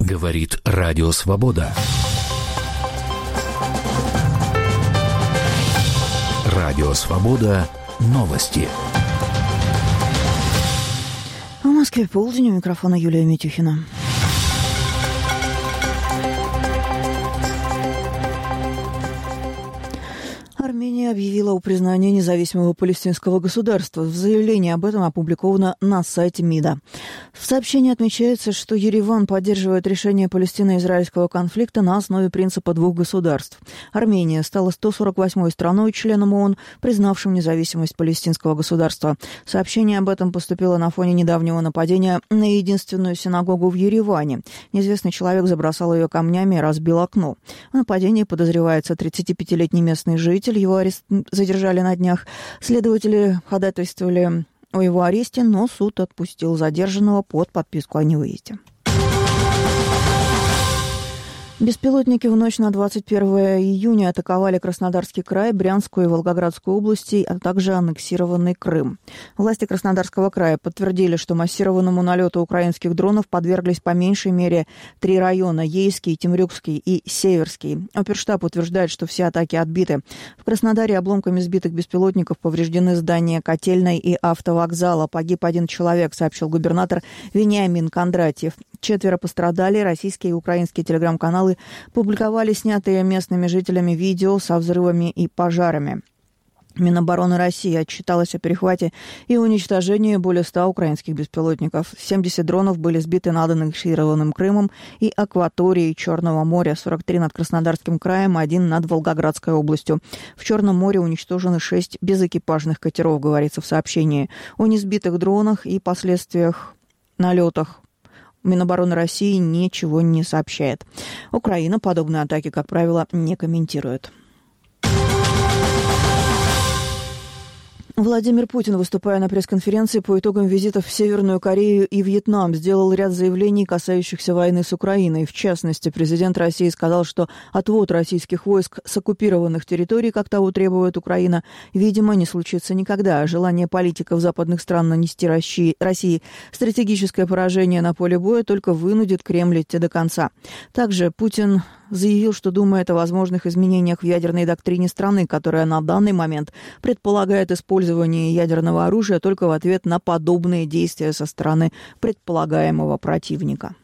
Говорит Радио Свобода. Радио Свобода. Новости. В Москве полдень, у микрофона Юлия Митюхина. Армения объявила о признании независимого палестинского государства. В заявлении об этом опубликовано на сайте МИДа. В сообщении отмечается, что Ереван поддерживает решение палестино-израильского конфликта на основе принципа двух государств. Армения стала 148-й страной, членом ООН, признавшим независимость палестинского государства. Сообщение об этом поступило на фоне недавнего нападения на единственную синагогу в Ереване. Неизвестный человек забросал ее камнями и разбил окно. В нападении подозревается 35-летний местный житель. Его задержали на днях. Следователи ходатайствовали о его аресте, но суд отпустил задержанного под подписку о невыезде. Беспилотники в ночь на 21 июня атаковали Краснодарский край, Брянскую и Волгоградскую области, а также аннексированный Крым. Власти Краснодарского края подтвердили, что массированному налету украинских дронов подверглись по меньшей мере 3 района – Ейский, Темрюкский и Северский. Оперштаб утверждает, что все атаки отбиты. В Краснодаре обломками сбитых беспилотников повреждены здания котельной и автовокзала. Погиб 1 человек, сообщил губернатор Вениамин Кондратьев. 4 пострадали. Российские и украинские телеграм-каналы публиковали снятые местными жителями видео со взрывами и пожарами. Минобороны России отчиталась о перехвате и уничтожении более 100 украинских беспилотников. 70 дронов были сбиты над аннексированным Крымом и акваторией Черного моря, 43 над Краснодарским краем, 1 над Волгоградской областью. В Черном море уничтожены 6 безэкипажных катеров, говорится в сообщении. О несбитых дронах и последствиях налетах Минобороны России ничего не сообщает. Украина подобные атаки, как правило, не комментирует. Владимир Путин, выступая на пресс-конференции по итогам визитов в Северную Корею и Вьетнам, сделал ряд заявлений, касающихся войны с Украиной. В частности, президент России сказал, что отвод российских войск с оккупированных территорий, как того требует Украина, видимо, не случится никогда. Желание политиков западных стран нанести России стратегическое поражение на поле боя только вынудит Кремль идти до конца. Также Путин заявил, что думает о возможных изменениях в ядерной доктрине страны, которая на данный момент предполагает использование ядерного оружия только в ответ на подобные действия со стороны предполагаемого противника.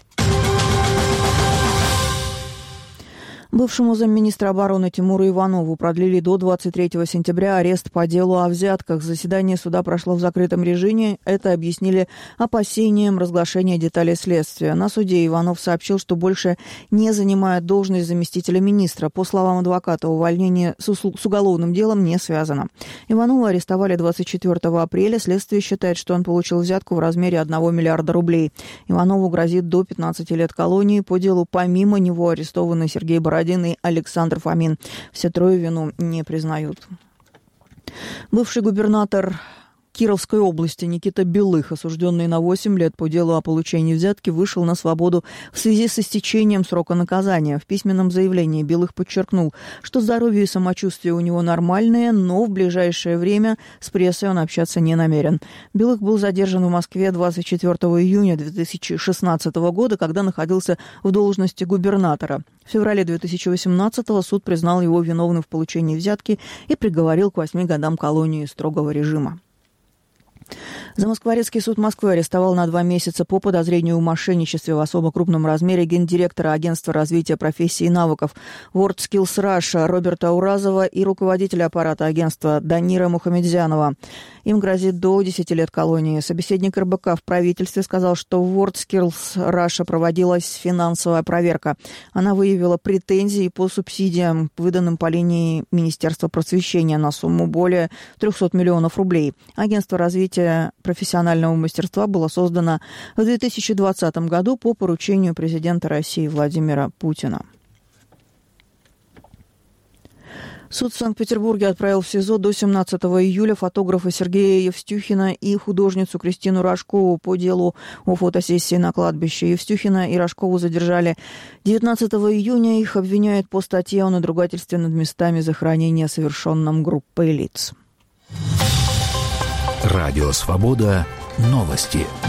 Бывшему замминистра обороны Тимуру Иванову продлили до 23 сентября арест по делу о взятках. Заседание суда прошло в закрытом режиме. Это объяснили опасением разглашения деталей следствия. На суде Иванов сообщил, что больше не занимает должность заместителя министра. По словам адвоката, увольнение с уголовным делом не связано. Иванова арестовали 24 апреля. Следствие считает, что он получил взятку в размере 1 миллиарда рублей. Иванову грозит до 15 лет колонии. По делу помимо него арестованы Сергей Бородин и Александр Фомин. Все трое вину не признают. Бывший губернатор Кировской области Никита Белых, осужденный на 8 лет по делу о получении взятки, вышел на свободу в связи с истечением срока наказания. В письменном заявлении Белых подчеркнул, что здоровье и самочувствие у него нормальные, но в ближайшее время с прессой он общаться не намерен. Белых был задержан в Москве 24 июня 2016 года, когда находился в должности губернатора. В феврале 2018-го суд признал его виновным в получении взятки и приговорил к 8 годам колонии строгого режима. Замоскворецкий суд Москвы арестовал на 2 месяца по подозрению в мошенничестве в особо крупном размере гендиректора Агентства развития профессий и навыков WorldSkills Russia Роберта Уразова и руководителя аппарата агентства Данира Мухамедзянова. Им грозит до 10 лет колонии. Собеседник РБК в правительстве сказал, что в WorldSkills Russia проводилась финансовая проверка. Она выявила претензии по субсидиям, выданным по линии Министерства просвещения на сумму более 300 миллионов рублей. Агентство развития профессионального мастерства было создано в 2020 году по поручению президента России Владимира Путина. Суд в Санкт-Петербурге отправил в СИЗО до 17 июля фотографа Сергея Евстюхина и художницу Кристину Рожкову по делу о фотосессии на кладбище. Евстюхина и Рожкову задержали 19 июня. Их обвиняют по статье о надругательстве над местами захоронения, совершенном группой лиц. Радио «Свобода». Новости.